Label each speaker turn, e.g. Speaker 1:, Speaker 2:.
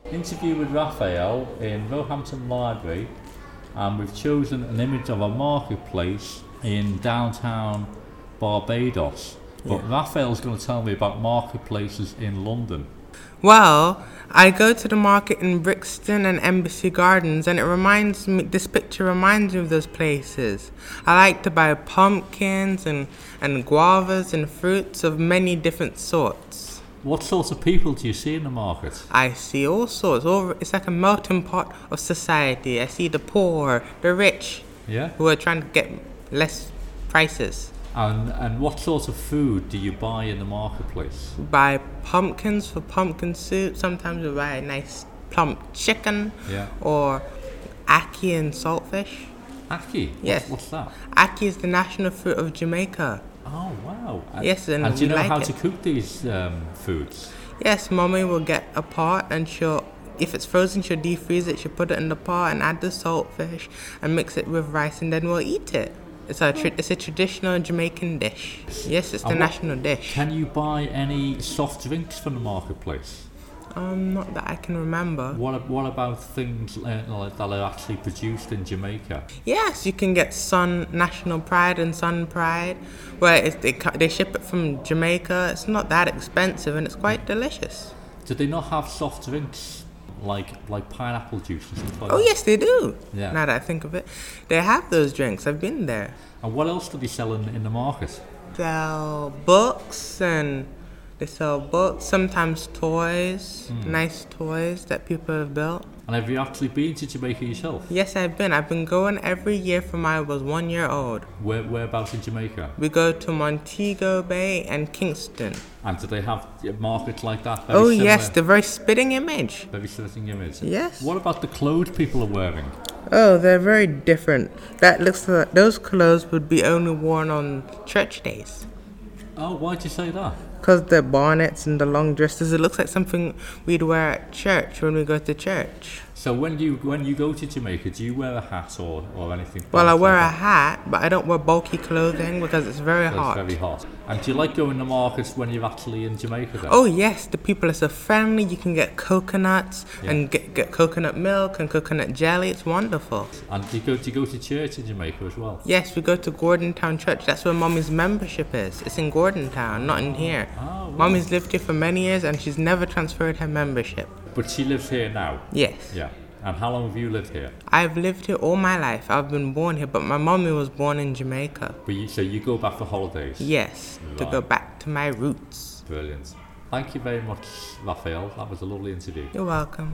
Speaker 1: Interview with Raphael in Roehampton Library, and we've chosen an image of a marketplace in downtown Barbados. But Raphael's going to tell me about marketplaces in London.
Speaker 2: Well, I go to the market in Brixton and Embassy Gardens, and this picture reminds me of those places. I like to buy pumpkins and guavas and fruits of many different sorts.
Speaker 1: What sorts of people do you see in the market?
Speaker 2: I see all sorts. It's like a melting pot of society. I see the poor, the rich, who are trying to get less prices.
Speaker 1: And what sort of food do you buy in the marketplace?
Speaker 2: Buy pumpkins for pumpkin soup. Sometimes we buy a nice plump chicken. Or ackee and saltfish.
Speaker 1: Ackee?
Speaker 2: Yes.
Speaker 1: What's that? Ackee
Speaker 2: is the national fruit of Jamaica.
Speaker 1: Oh, wow.
Speaker 2: Yes,
Speaker 1: and do you know how to cook these foods?
Speaker 2: Yes, Mommy will get a pot and if it's frozen, she'll defreeze it. She'll put it in the pot and add the saltfish and mix it with rice, and then we'll eat it. It's a traditional Jamaican dish. Yes, it's the national dish.
Speaker 1: Can you buy any soft drinks from the marketplace?
Speaker 2: Not that I can remember.
Speaker 1: What about things that are actually produced in Jamaica?
Speaker 2: Yes, you can get National Pride and Sun Pride, where they ship it from Jamaica. It's not that expensive and it's quite delicious.
Speaker 1: Do they not have soft drinks like pineapple juice and stuff like that?
Speaker 2: Oh yes, they do.
Speaker 1: Yeah.
Speaker 2: Now that I think of it, they have those drinks. I've been there.
Speaker 1: And what else do they sell in the market?
Speaker 2: Sell books sometimes toys, nice toys that people have built.
Speaker 1: And have you actually been to Jamaica yourself?
Speaker 2: Yes, I've been. I've been going every year from I was 1 year old.
Speaker 1: Whereabouts in Jamaica?
Speaker 2: We go to Montego Bay and Kingston.
Speaker 1: And do they have markets like that?
Speaker 2: Oh yes, the very spitting image.
Speaker 1: Very spitting image.
Speaker 2: Yes.
Speaker 1: What about the clothes people are wearing?
Speaker 2: Oh, they're very different. Those clothes would be only worn on church days.
Speaker 1: Oh, why'd you say that?
Speaker 2: Because the bonnets and the long dresses, it looks like something we'd wear at church when we go to church.
Speaker 1: So when you go to Jamaica, do you wear a hat or anything?
Speaker 2: Well, I wear a hat, but I don't wear bulky clothing because it's very hot.
Speaker 1: It's very hot. And do you like going to markets when you're actually in Jamaica then?
Speaker 2: Oh yes, the people are so friendly. You can get coconuts and get coconut milk and coconut jelly. It's wonderful.
Speaker 1: And do you go to church in Jamaica as well?
Speaker 2: Yes, we go to Gordon Town Church. That's where Mommy's membership is. It's in Gordon Town, not in here.
Speaker 1: Oh, right.
Speaker 2: Mommy's lived here for many years and she's never transferred her membership.
Speaker 1: But she lives here now?
Speaker 2: Yes.
Speaker 1: Yeah. And how long have you lived here?
Speaker 2: I've lived here all my life. I've been born here, but my mommy was born in Jamaica.
Speaker 1: So you go back for holidays?
Speaker 2: Yes, to go back to my roots.
Speaker 1: Brilliant. Thank you very much, Raphael. That was a lovely interview.
Speaker 2: You're welcome.